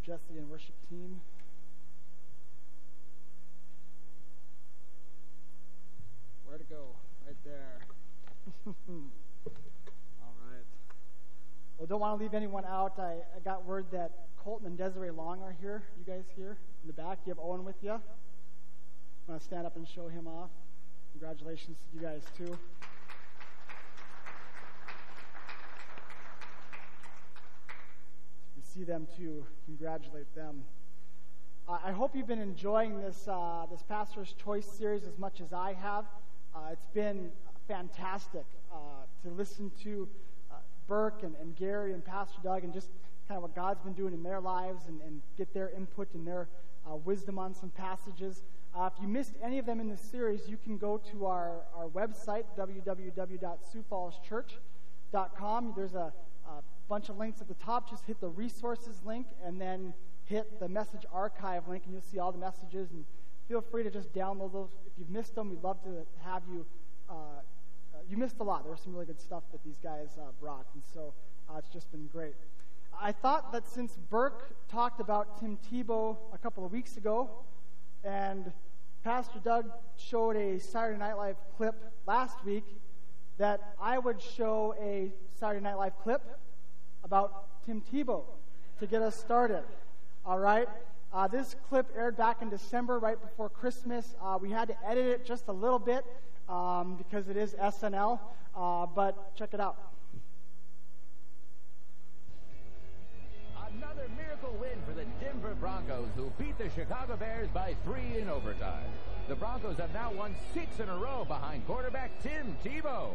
Jesse and worship team. Where to go? Right there. All right. Well, don't want to leave anyone out. I got word that Colton and Desiree Long are here. You guys here in the back? Do you have Owen with you? Want to stand up and show him off? Congratulations to you guys, too. You see them, too. Congratulate them. I hope you've been enjoying this Pastor's Choice series as much as I have. It's been fantastic to listen to Burke and Gary and Pastor Doug and just kind of what God's been doing in their lives and get their input and their wisdom on some passages. If you missed any of them in this series, you can go to our website, www.siouxfallschurch.com. There's a bunch of links at the top. Just hit the resources link and then hit the message archive link, and you'll see all the messages. And feel free to just download those. If you've missed them, we'd love to have you. You missed a lot. There was some really good stuff that these guys brought, and so it's just been great. I thought that since Burke talked about Tim Tebow a couple of weeks ago, and Pastor Doug showed a Saturday Night Live clip last week, that I would show a Saturday Night Live clip about Tim Tebow to get us started. All right? This clip aired back in December, right before Christmas. We had to edit it just a little bit because it is SNL, but check it out. Another miracle win for the Denver Broncos, who beat the Chicago Bears by 3 in overtime. The Broncos have now won 6 in a row behind quarterback Tim Tebow.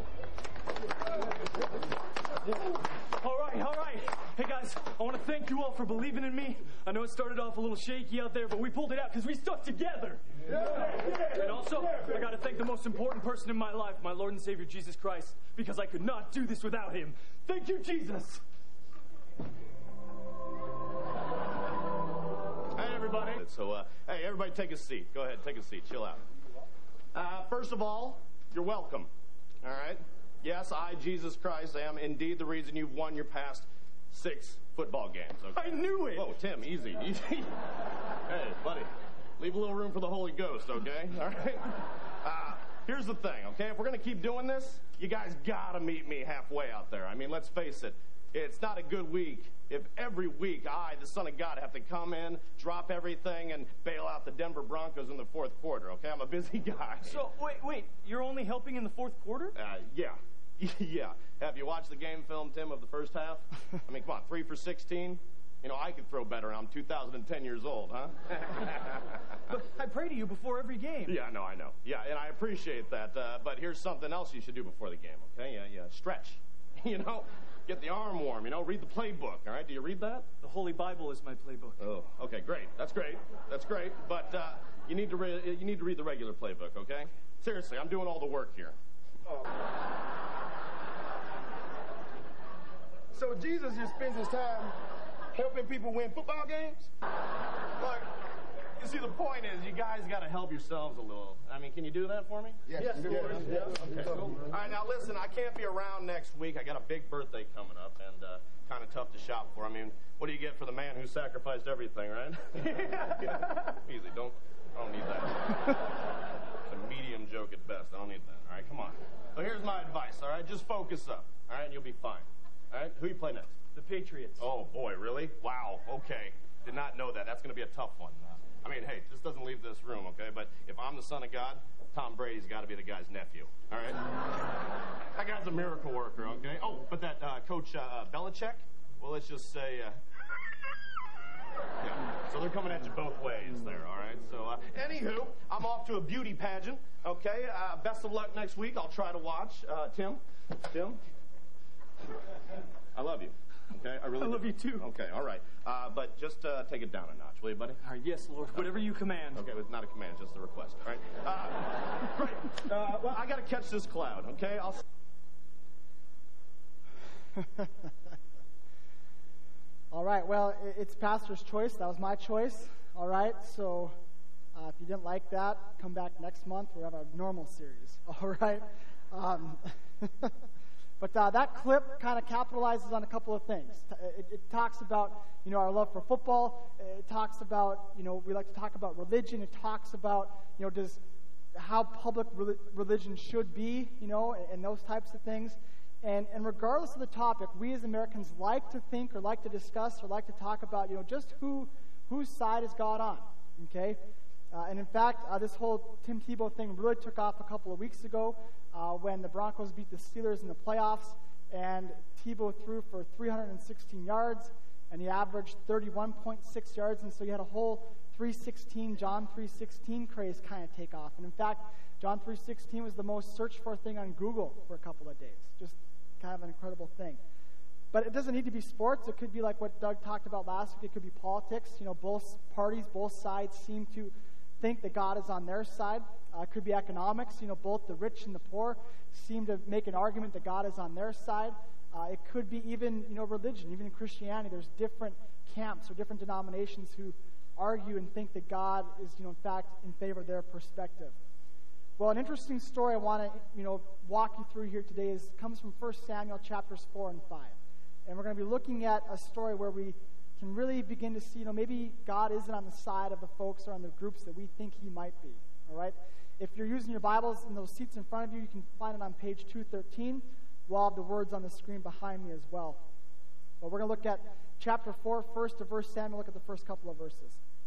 All right. Hey, guys, I want to thank you all for believing in me. I know it started off a little shaky out there, but we pulled it out because we stuck together. And also, I got to thank the most important person in my life, my Lord and Savior, Jesus Christ, because I could not do this without him. Thank you, Jesus. Hey, everybody. So, hey, everybody take a seat. Go ahead, take a seat. Chill out. First of all, you're welcome. All right? Yes, I, Jesus Christ, am indeed the reason you've won your past 6 football games. Okay? I knew it. Whoa, Tim, easy. Hey, buddy, leave a little room for the Holy Ghost, okay? All right? Here's the thing, okay? If we're going to keep doing this, you guys got to meet me halfway out there. I mean, let's face it. It's not a good week if every week I, the Son of God, have to come in, drop everything, and bail out the Denver Broncos in the fourth quarter, okay? I'm a busy guy. So, wait, you're only helping in the fourth quarter? Yeah. Yeah. Have you watched the game film, Tim, of the first half? I mean, come on, 3 for 16? You know, I could throw better. I'm 2010 years old, huh? But I pray to you before every game. Yeah, I know. Yeah, and I appreciate that. But here's something else you should do before the game, okay? Yeah, stretch. You know? Get the arm warm, read the playbook, all right? Do you read that? The Holy Bible is my playbook. Oh, okay, great. That's great. But you need to read the regular playbook, okay? Seriously, I'm doing all the work here. Oh. So Jesus just spends his time helping people win football games? Look, you see, the point is you guys got to help yourselves a little. I mean, can you do that for me? Yes. Okay, cool. All right, now listen, I can't be around next week. I got a big birthday coming up and kind of tough to shop for. I mean, what do you get for the man who sacrificed everything, right? Easy, I don't need that. It's a medium joke at best. I don't need that. All right, come on. So here's my advice, all right? Just focus up, all right, and you'll be fine. All right, who you play next? The Patriots. Oh, boy, really? Wow, okay. Did not know that. That's going to be a tough one. I mean, hey, this doesn't leave this room, okay? But if I'm the Son of God, Tom Brady's got to be the guy's nephew, all right? That guy's a miracle worker, okay? Oh, but that Coach Belichick, well, let's just say, yeah. So they're coming at you both ways there, all right? So, anywho, I'm off to a beauty pageant, okay? Best of luck next week. I'll try to watch. Tim, I love you. Okay, I love you too. Okay, all right. But just take it down a notch, will you, buddy? All right, yes, Lord. Whatever you command. Okay, it's not a command, just a request. All right. Great. Well, I got to catch this cloud. Okay, All right. Well, it's Pastor's choice. That was my choice. All right. So, if you didn't like that, come back next month. We'll have a normal series. All right. But that clip kind of capitalizes on a couple of things. It talks about, our love for football. It talks about, we like to talk about religion. It talks about, how public religion should be, and those types of things. And regardless of the topic, we as Americans like to think or like to discuss or like to talk about, just whose side is God on, okay? And in fact, this whole Tim Tebow thing really took off a couple of weeks ago when the Broncos beat the Steelers in the playoffs, and Tebow threw for 316 yards, and he averaged 31.6 yards, and so you had a whole 316, John 3:16 craze kind of take off. And in fact, John 3:16 was the most searched for thing on Google for a couple of days. Just kind of an incredible thing. But it doesn't need to be sports. It could be like what Doug talked about last week. It could be politics. Both parties, both sides seem to think that God is on their side. It could be economics. Both the rich and the poor seem to make an argument that God is on their side. It could be even, religion. Even in Christianity, there's different camps or different denominations who argue and think that God is, in fact, in favor of their perspective. Well, an interesting story I want to, walk you through here today comes from 1 Samuel chapters 4 and 5. And we're going to be looking at a story where we can really begin to see, maybe God isn't on the side of the folks or on the groups that we think he might be, all right? If you're using your Bibles in those seats in front of you, you can find it on page 213. We'll have the words on the screen behind me as well. But we're going to look at chapter 4 first of 1 Samuel. Look at the first couple of verses.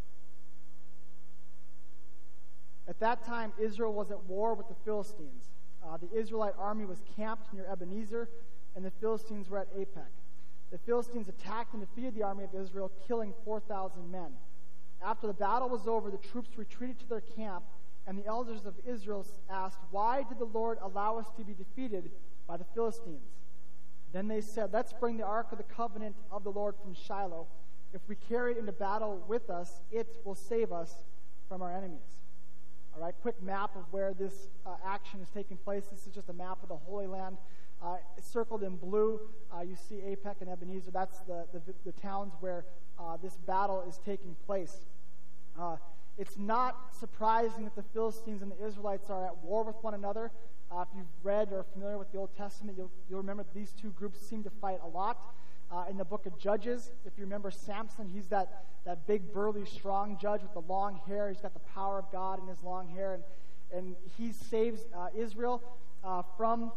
At that time, Israel was at war with the Philistines. The Israelite army was camped near Ebenezer, and the Philistines were at Aphek. The Philistines attacked and defeated the army of Israel, killing 4,000 men. After the battle was over, the troops retreated to their camp, and the elders of Israel asked, "Why did the Lord allow us to be defeated by the Philistines?" Then they said, "Let's bring the ark of the covenant of the Lord from Shiloh. If we carry it into battle with us, it will save us from our enemies." All right, quick map of where this action is taking place. This is just a map of the Holy Land. It's circled in blue. You see Aphek and Ebenezer. That's the towns where this battle is taking place. It's not surprising that the Philistines and the Israelites are at war with one another. If you've read or are familiar with the Old Testament, you'll remember that these two groups seem to fight a lot. In the book of Judges, if you remember Samson, he's that big, burly, strong judge with the long hair. He's got the power of God in his long hair, and he saves Israel from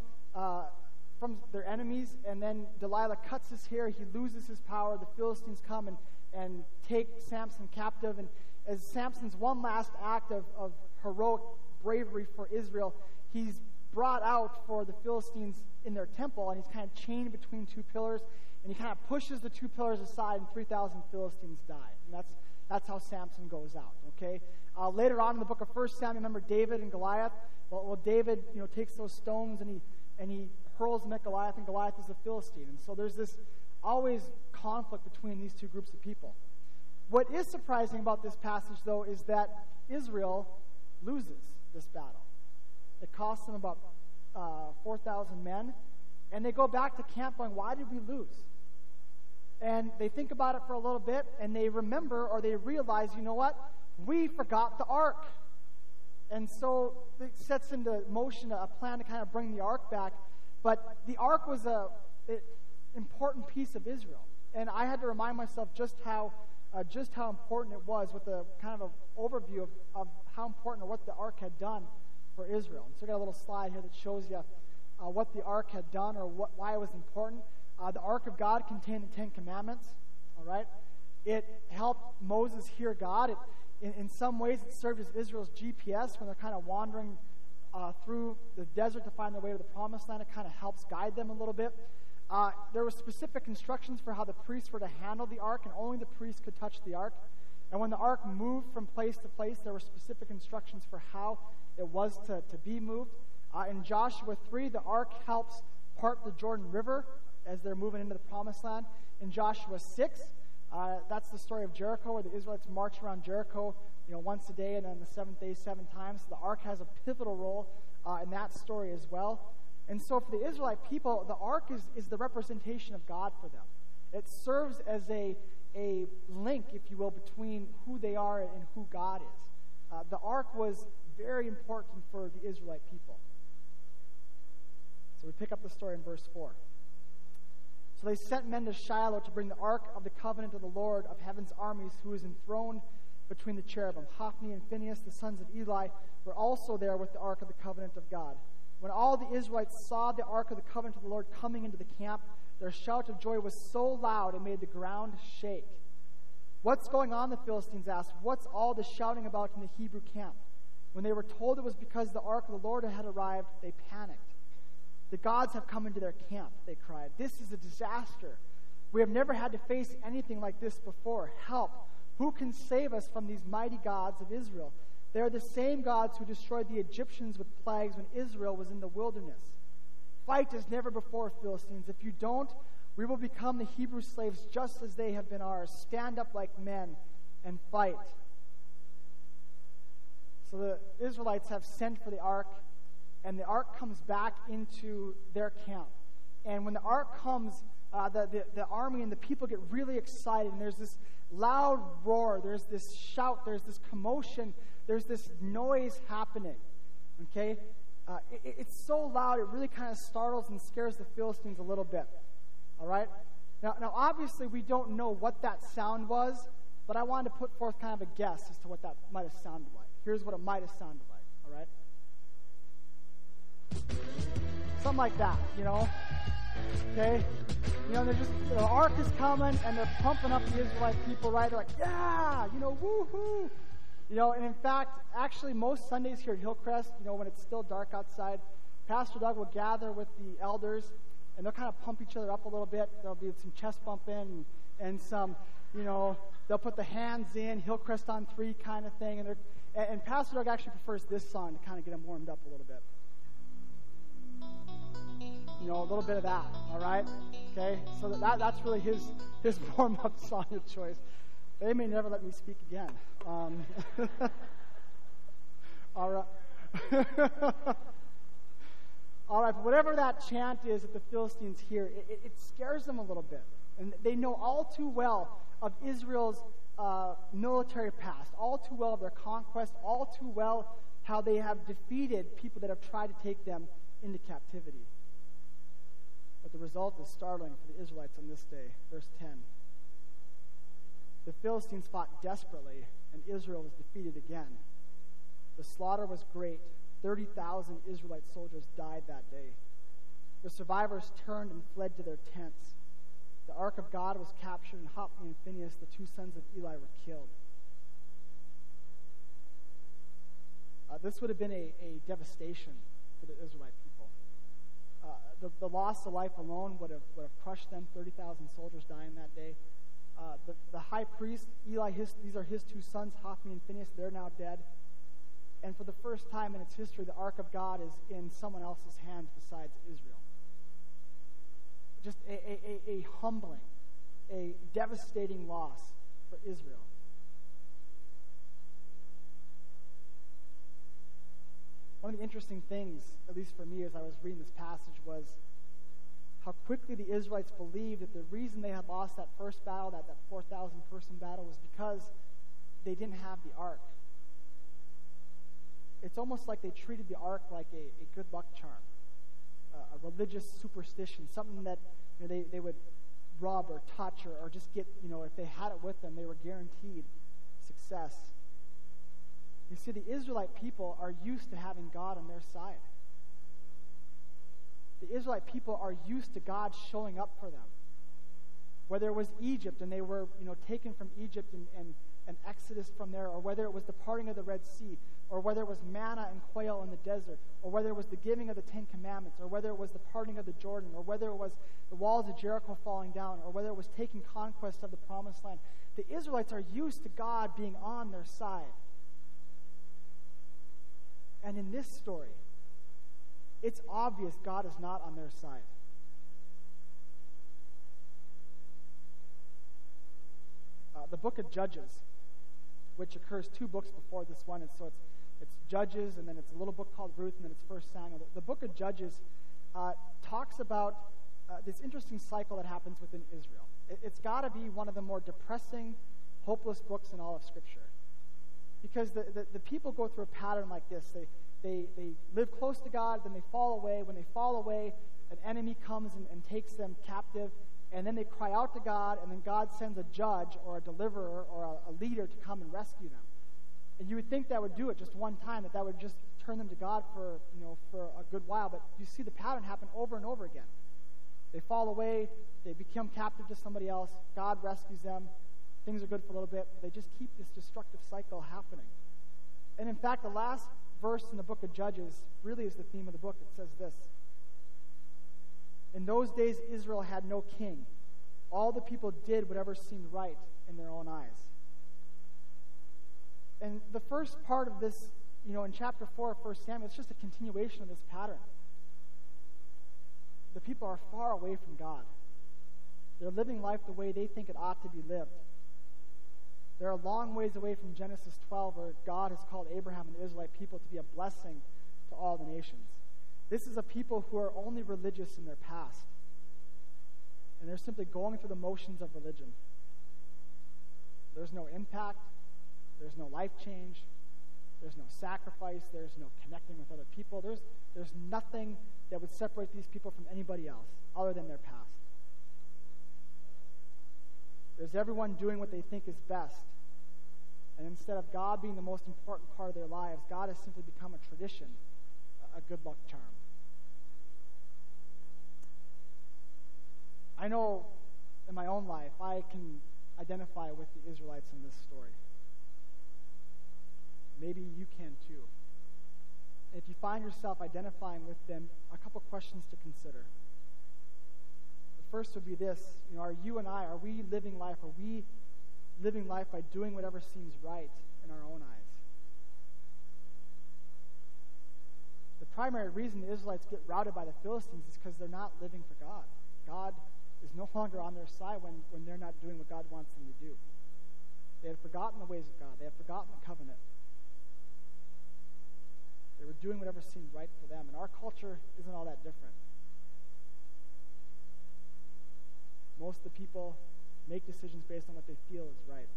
their enemies. And then Delilah cuts his hair. He loses his power. The Philistines come and take Samson captive. And as Samson's one last act of heroic bravery for Israel, he's brought out for the Philistines in their temple, and he's kind of chained between two pillars. And he kind of pushes the two pillars aside, and 3,000 Philistines die. And that's how Samson goes out, okay? Later on in the book of 1 Samuel, remember David and Goliath? Well, David, takes those stones and he hurls them at Goliath, and Goliath is a Philistine. And so there's this always conflict between these two groups of people. What is surprising about this passage, though, is that Israel loses this battle. It costs them about 4,000 men, and they go back to camp going, "Why did we lose?" And they think about it for a little bit, and they remember or they realize, you know what? We forgot the ark. And so it sets into motion a plan to kind of bring the ark back. But the ark was an important piece of Israel. And I had to remind myself just how important it was with the kind of an overview of how important or what the ark had done for Israel. And so I got a little slide here that shows you what the ark had done or why it was important. The Ark of God contained the Ten Commandments, all right? It helped Moses hear God. In some ways, it served as Israel's GPS when they're kind of wandering through the desert to find their way to the Promised Land. It kind of helps guide them a little bit. There were specific instructions for how the priests were to handle the ark, and only the priests could touch the ark. And when the ark moved from place to place, there were specific instructions for how it was to be moved. In Joshua 3, the ark helps part the Jordan River as they're moving into the Promised Land. In Joshua 6, that's the story of Jericho, where the Israelites march around Jericho, once a day, and on the seventh day, 7 times. So the ark has a pivotal role in that story as well. And so for the Israelite people, the ark is the representation of God for them. It serves as a link, if you will, between who they are and who God is. The ark was very important for the Israelite people. So we pick up the story in verse 4. So they sent men to Shiloh to bring the ark of the covenant of the Lord of heaven's armies, who is enthroned between the cherubim. Hophni and Phinehas, the sons of Eli, were also there with the ark of the covenant of God. When all the Israelites saw the ark of the covenant of the Lord coming into the camp, their shout of joy was so loud it made the ground shake. "What's going on?" the Philistines asked. "What's all the shouting about in the Hebrew camp?" When they were told it was because the ark of the Lord had arrived, they panicked. "The gods have come into their camp," they cried. "This is a disaster. We have never had to face anything like this before. Help! Who can save us from these mighty gods of Israel? They are the same gods who destroyed the Egyptians with plagues when Israel was in the wilderness. Fight as never before, Philistines. If you don't, we will become the Hebrew slaves just as they have been ours. Stand up like men and fight." So the Israelites have sent for the ark, and the ark comes back into their camp. And when the ark comes, the army and the people get really excited, and there's this loud roar, there's this shout, there's this commotion, there's this noise happening. Okay? It's so loud, it really kind of startles and scares the Philistines a little bit. All right? Now, obviously, we don't know what that sound was, but I wanted to put forth kind of a guess as to what that might have sounded like. Here's what it might have sounded like. All right? Something like that, Okay? The ark is coming, and they're pumping up the Israelite people, right? They're like, yeah, woohoo! And in fact, actually, most Sundays here at Hillcrest, when it's still dark outside, Pastor Doug will gather with the elders, and they'll kind of pump each other up a little bit. There'll be some chest bumping and some, they'll put the hands in, Hillcrest on 3 kind of thing. And Pastor Doug actually prefers this song to kind of get him warmed up a little bit. A little bit of that, all right? Okay? So that's really his warm-up song of choice. They may never let me speak again. All right. All right, but whatever that chant is that the Philistines hear, it scares them a little bit. And they know all too well of Israel's military past, all too well of their conquest, all too well how they have defeated people that have tried to take them into captivity. But the result is startling for the Israelites on this day. Verse 10. The Philistines fought desperately, and Israel was defeated again. The slaughter was great. 30,000 Israelite soldiers died that day. The survivors turned and fled to their tents. The ark of God was captured, and Hophni and Phinehas, the 2 sons of Eli, were killed. This would have been a devastation for the Israelite people. The loss of life alone would have crushed them. 30,000 soldiers dying that day. The high priest, Eli, these are his 2 sons, Hophni and Phinehas. They're now dead. And for the first time in its history, the ark of God is in someone else's hands besides Israel. Just a humbling, a devastating loss for Israel. One of the interesting things, at least for me as I was reading this passage, was how quickly the Israelites believed that the reason they had lost that first battle, that 4,000-person battle, was because they didn't have the ark. It's almost like they treated the ark like a good luck charm, a religious superstition, something that they would rub or touch or just get, if they had it with them, they were guaranteed success. You see, the Israelite people are used to having God on their side. The Israelite people are used to God showing up for them. Whether it was Egypt and they were, taken from Egypt and exodus from there, or whether it was the parting of the Red Sea, or whether it was manna and quail in the desert, or whether it was the giving of the 10 Commandments, or whether it was the parting of the Jordan, or whether it was the walls of Jericho falling down, or whether it was taking conquest of the Promised Land. The Israelites are used to God being on their side. And in this story, it's obvious God is not on their side. The book of Judges, which occurs 2 books before this one, and so it's Judges, and then it's a little book called Ruth, and then it's 1 Samuel. The book of Judges talks about this interesting cycle that happens within Israel. It's got to be one of the more depressing, hopeless books in all of Scripture. Because the people go through a pattern like this. they live close to God, then they fall away. When they fall away, an enemy comes and takes them captive, and then they cry out to God, and then God sends a judge or a deliverer or a leader to come and rescue them. And you would think that would do it just one time, that would just turn them to God for a good while, but you see the pattern happen over and over again. They fall away, they become captive to somebody else, God rescues them, things are good for a little bit, but they just keep this destructive cycle happening. And in fact, the last verse in the book of Judges really is the theme of the book. It says this: in those days Israel had no king. All the people did whatever seemed right in their own eyes. And the first part of this, in chapter 4 of 1 Samuel, it's just a continuation of this pattern. The people are far away from God. They're living life the way they think it ought to be lived. They're a long ways away from Genesis 12, where God has called Abraham and the Israelite people to be a blessing to all the nations. This is a people who are only religious in their past. And they're simply going through the motions of religion. There's no impact. There's no life change. There's no sacrifice. There's no connecting with other people. There's nothing that would separate these people from anybody else other than their past. There's everyone doing what they think is best. And instead of God being the most important part of their lives, God has simply become a tradition, a good luck charm. I know in my own life I can identify with the Israelites in this story. Maybe you can too. If you find yourself identifying with them, a couple questions to consider. The first would be this: are we living life by doing whatever seems right in our own eyes? The primary reason the Israelites get routed by the Philistines is because they're not living for God. God is no longer on their side when they're not doing what God wants them to do. They had forgotten the ways of God. They had forgotten the covenant. They were doing whatever seemed right for them. And our culture isn't all that different. Most of the people make decisions based on what they feel is right.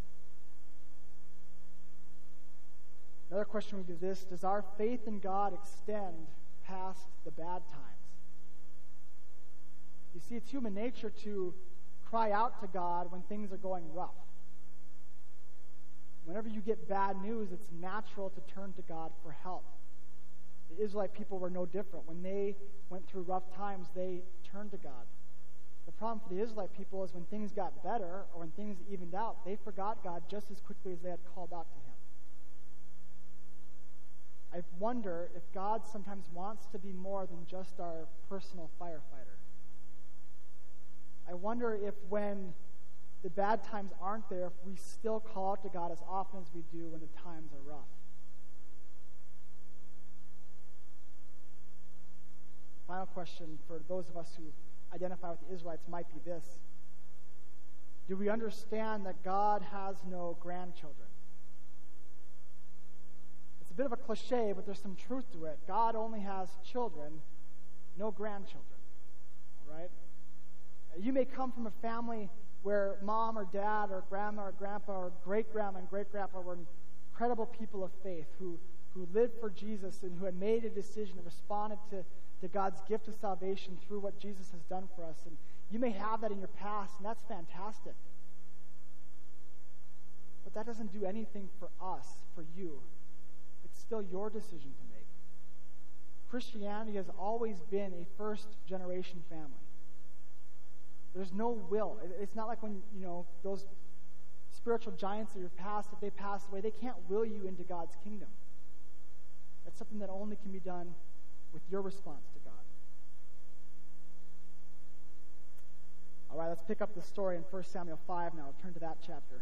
Another question would be this: does our faith in God extend past the bad times? You see, it's human nature to cry out to God when things are going rough. Whenever you get bad news, it's natural to turn to God for help. The Israelite people were no different. When they went through rough times, they turned to God. The problem for the Israelite people is when things got better or when things evened out, they forgot God just as quickly as they had called out to Him. I wonder if God sometimes wants to be more than just our personal firefighter. I wonder if when the bad times aren't there, if we still call out to God as often as we do when the times are rough. The final question for those of us who identify with the Israelites might be this: do we understand that God has no grandchildren? It's a bit of a cliche, but there's some truth to it. God only has children, no grandchildren. All right? You may come from a family where mom or dad or grandma or grandpa or great-grandma and great-grandpa were incredible people of faith who lived for Jesus and who had made a decision and responded to God's gift of salvation through what Jesus has done for us. And you may have that in your past, and that's fantastic. But that doesn't do anything for us, for you. It's still your decision to make. Christianity has always been a first-generation family. There's no will. It's not like when, those spiritual giants of your past, if they pass away, they can't will you into God's kingdom. That's something that only can be done with your response to God. All right, let's pick up the story in 1 Samuel 5 now. Turn to that chapter.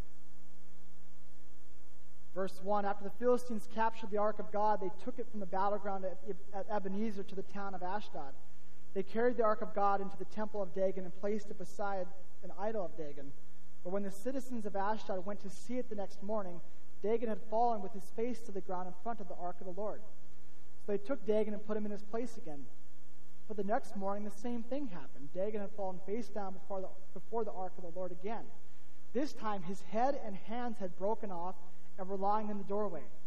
Verse 1, after the Philistines captured the ark of God, they took it from the battleground at Ebenezer to the town of Ashdod. They carried the ark of God into the temple of Dagon and placed it beside an idol of Dagon. But when the citizens of Ashdod went to see it the next morning, Dagon had fallen with his face to the ground in front of the ark of the Lord. So they took Dagon and put him in his place again. But the next morning, the same thing happened. Dagon had fallen face down before the ark of the Lord again. This time, his head and hands had broken off and were lying in the doorway.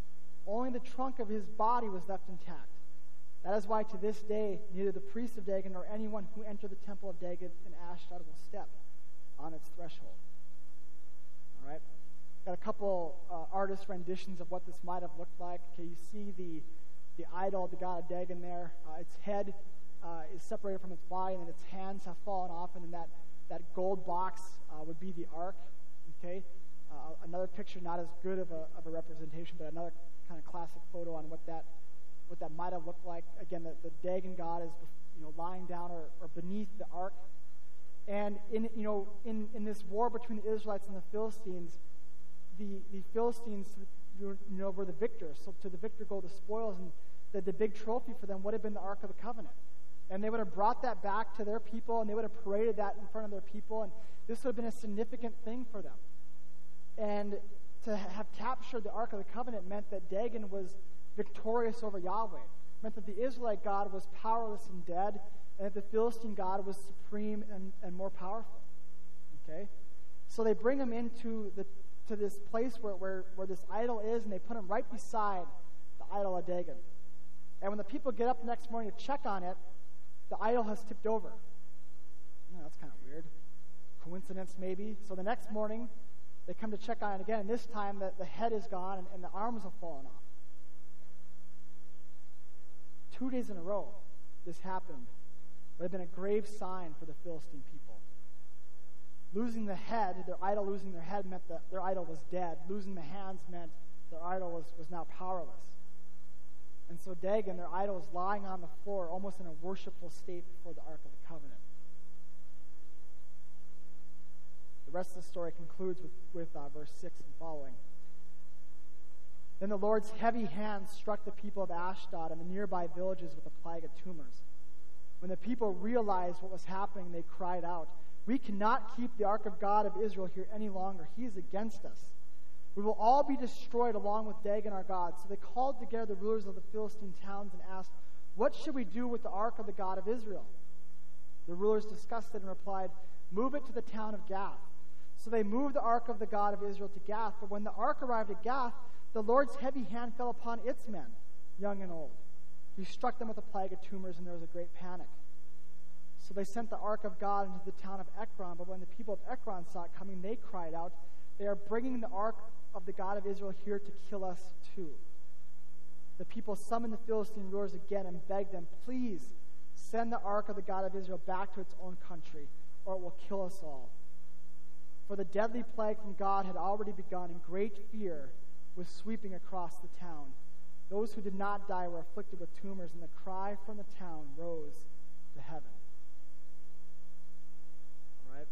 Only the trunk of his body was left intact. That is why to this day, neither the priests of Dagon nor anyone who entered the temple of Dagon in Ashdod will step on its threshold. All right? Got a couple artist renditions of what this might have looked like. Okay, you see the idol, the god of Dagon there. Its head is separated from its body, and then its hands have fallen off, and then that gold box would be the ark. Okay? Another picture, not as good of a representation, but another kind of classic photo on what that might have looked like. Again, the Dagon god is lying down or beneath the ark. And in this war between the Israelites and the Philistines, the Philistines were the victors. So to the victor go the spoils, and the big trophy for them would have been the Ark of the Covenant. And they would have brought that back to their people, and they would have paraded that in front of their people, and this would have been a significant thing for them. And to have captured the Ark of the Covenant meant that Dagon was victorious over Yahweh. It meant that the Israelite God was powerless and dead, and that the Philistine God was supreme and more powerful. Okay? So they bring him into to this place where this idol is, and they put him right beside the idol of Dagon. And when the people get up the next morning to check on it, the idol has tipped over. That's kind of weird. Coincidence, maybe. So the next morning, they come to check on it again, and this time the head is gone and the arms have fallen off. 2 days in a row, this happened. It would have been a grave sign for the Philistine people. Losing the head, their idol losing their head meant that their idol was dead. Losing the hands meant their idol was now powerless. And so Dagon, their idol, is lying on the floor, almost in a worshipful state before the Ark of the Covenant. The rest of the story concludes with verse 6 and following. Then the Lord's heavy hand struck the people of Ashdod and the nearby villages with a plague of tumors. When the people realized what was happening, they cried out, "We cannot keep the Ark of God of Israel here any longer. He is against us. We will all be destroyed along with Dagon our God." So they called together the rulers of the Philistine towns and asked, "What should we do with the Ark of the God of Israel?" The rulers discussed it and replied, "Move it to the town of Gath." So they moved the Ark of the God of Israel to Gath. But when the Ark arrived at Gath, the Lord's heavy hand fell upon its men, young and old. He struck them with a plague of tumors, and there was a great panic. So they sent the Ark of God into the town of Ekron. But when the people of Ekron saw it coming, they cried out, "They are bringing the Ark of the God of Israel here to kill us too." The people summoned the Philistine rulers again and begged them, "Please send the Ark of the God of Israel back to its own country, or it will kill us all." For the deadly plague from God had already begun, and great fear was sweeping across the town. Those who did not die were afflicted with tumors, and the cry from the town rose to heaven. All right?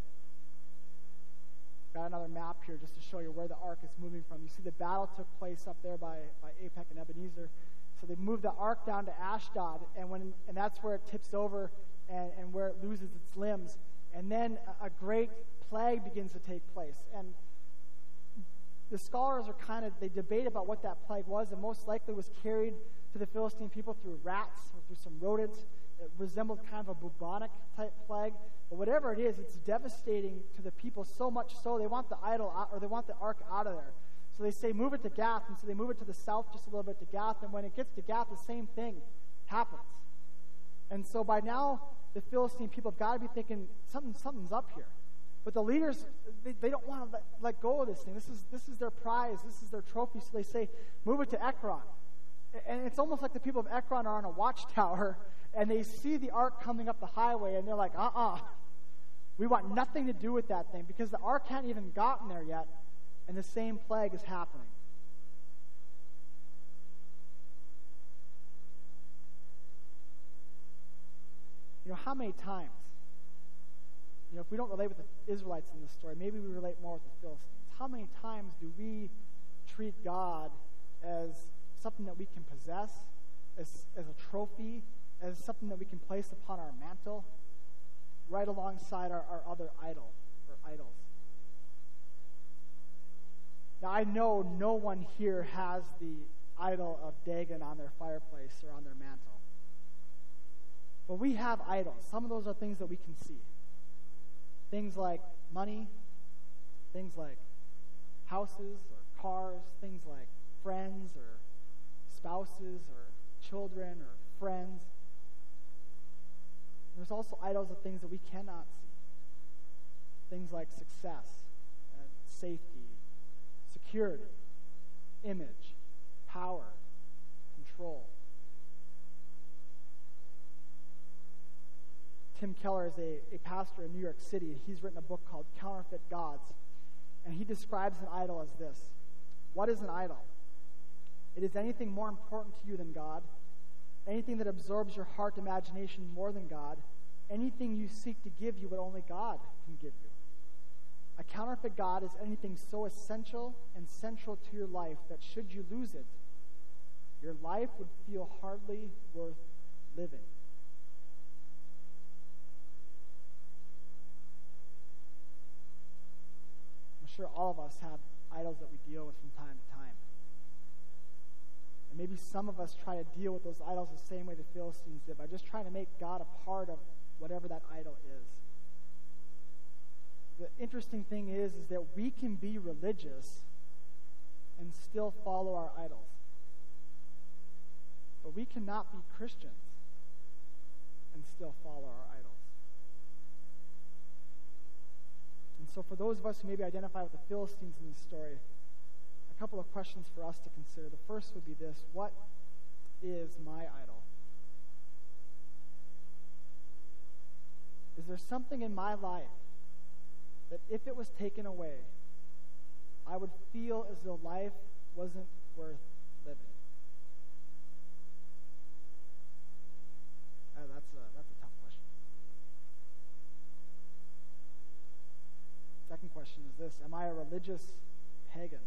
Got another map here just to show you where the ark is moving from. You see the battle took place up there by Apec and Ebenezer. So they moved the ark down to Ashdod, and that's where it tips over and where it loses its limbs. And then a great plague begins to take place. And the scholars they debate about what that plague was, and most likely was carried to the Philistine people through rats or through some rodents. It resembled kind of a bubonic type plague. But whatever it is, it's devastating to the people, so much so they want the idol out, or they want the ark out of there. So they say, move it to Gath, and so they move it to the south just a little bit to Gath, and when it gets to Gath, the same thing happens. And so by now, the Philistine people have got to be thinking, something's up here. But the leaders, they don't want to let go of this thing. This is their prize. This is their trophy. So they say, move it to Ekron. And it's almost like the people of Ekron are on a watchtower, and they see the ark coming up the highway, and they're like, we want nothing to do with that thing, because the ark hadn't even gotten there yet, and the same plague is happening. How many times, if we don't relate with the Israelites in this story, maybe we relate more with the Philistines. How many times do we treat God as something that we can possess, as a trophy, as something that we can place upon our mantle, right alongside our other idol or idols? Now, I know no one here has the idol of Dagon on their fireplace or on their mantle. But we have idols. Some of those are things that we can see. Things like money, things like houses or cars, things like friends or spouses or children or friends. There's also idols of things that we cannot see. Things like success, safety, security, image, power, control. Tim Keller is a pastor in New York City. He's written a book called Counterfeit Gods. And he describes an idol as this. What is an idol? It is anything more important to you than God, anything that absorbs your heart imagination more than God, anything you seek to give you what only God can give you. A counterfeit God is anything so essential and central to your life that should you lose it, your life would feel hardly worth living. I'm sure all of us have idols that we deal with from time to time. And maybe some of us try to deal with those idols the same way the Philistines did, by just trying to make God a part of whatever that idol is. The interesting thing is that we can be religious and still follow our idols. But we cannot be Christians and still follow our idols. And so for those of us who maybe identify with the Philistines in this story, a couple of questions for us to consider. The first would be this: what is my idol? Is there something in my life that if it was taken away, I would feel as though life wasn't worth living? That's a tough question. Second question is this: am I a religious pagan?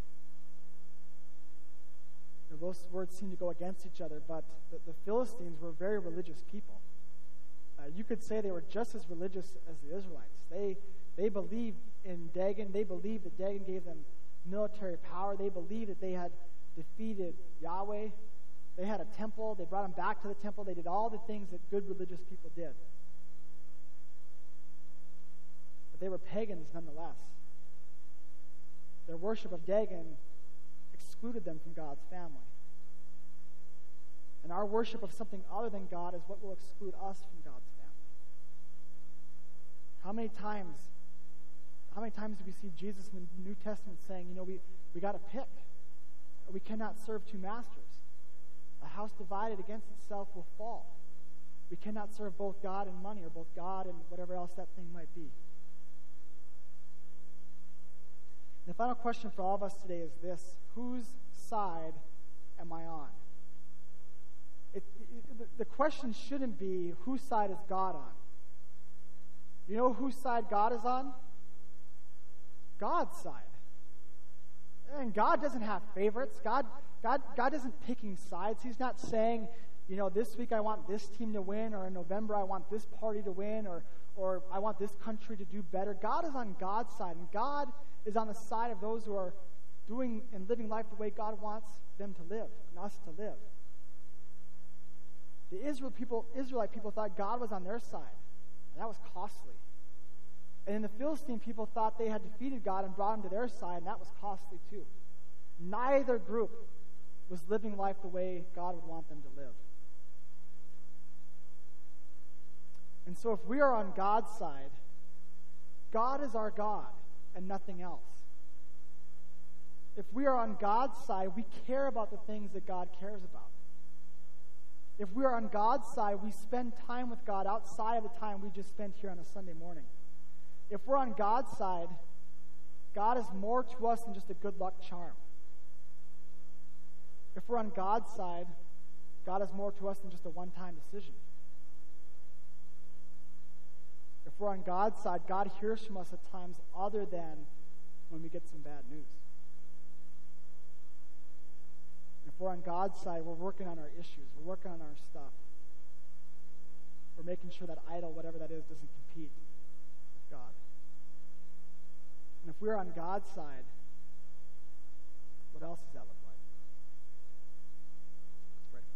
You know, those words seem to go against each other, but the Philistines were very religious people. You could say they were just as religious as the Israelites. They believed in Dagon. They believed that Dagon gave them military power. They believed that they had defeated Yahweh. They had a temple. They brought him back to the temple. They did all the things that good religious people did. But they were pagans nonetheless. Their worship of Dagon excluded them from God's family. And our worship of something other than God is what will exclude us from God's family. How many times do we see Jesus in the New Testament saying, we got to pick. We cannot serve two masters. A house divided against itself will fall. We cannot serve both God and money, or both God and whatever else that thing might be. And the final question for all of us today is this: whose side am I on? The question shouldn't be, whose side is God on? You know whose side God is on? God's side. And God doesn't have favorites. God isn't picking sides. He's not saying, this week I want this team to win, or in November I want this party to win, or I want this country to do better. God is on God's side, and God is on the side of those who are doing and living life the way God wants them to live, and us to live. The Israelite people thought God was on their side, and that was costly. And then the Philistine people thought they had defeated God and brought him to their side, and that was costly too. Neither group was living life the way God would want them to live. And so if we are on God's side, God is our God and nothing else. If we are on God's side, we care about the things that God cares about. If we are on God's side, we spend time with God outside of the time we just spent here on a Sunday morning. If we're on God's side, God is more to us than just a good luck charm. If we're on God's side, God is more to us than just a one-time decision. If we're on God's side, God hears from us at times other than when we get some bad news. If we're on God's side, we're working on our issues. We're working on our stuff. We're making sure that idol, whatever that is, doesn't compete with God. And if we're on God's side, what else does that look like? Let's pray.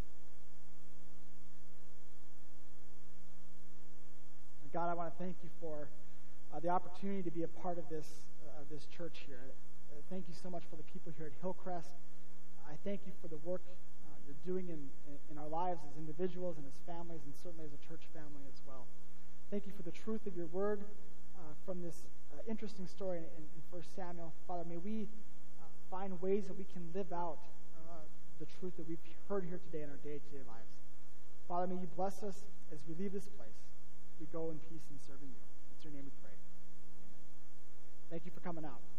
God, I want to thank you for the opportunity to be a part of this church here. Thank you so much for the people here at Hillcrest. I thank you for the work you're doing in our lives as individuals and as families, and certainly as a church family as well. Thank you for the truth of your word from this interesting story in 1 Samuel. Father, may we find ways that we can live out the truth that we've heard here today in our day-to-day lives. Father, may you bless us as we leave this place. We go in peace and serving you. It's your name we pray. Amen. Thank you for coming out.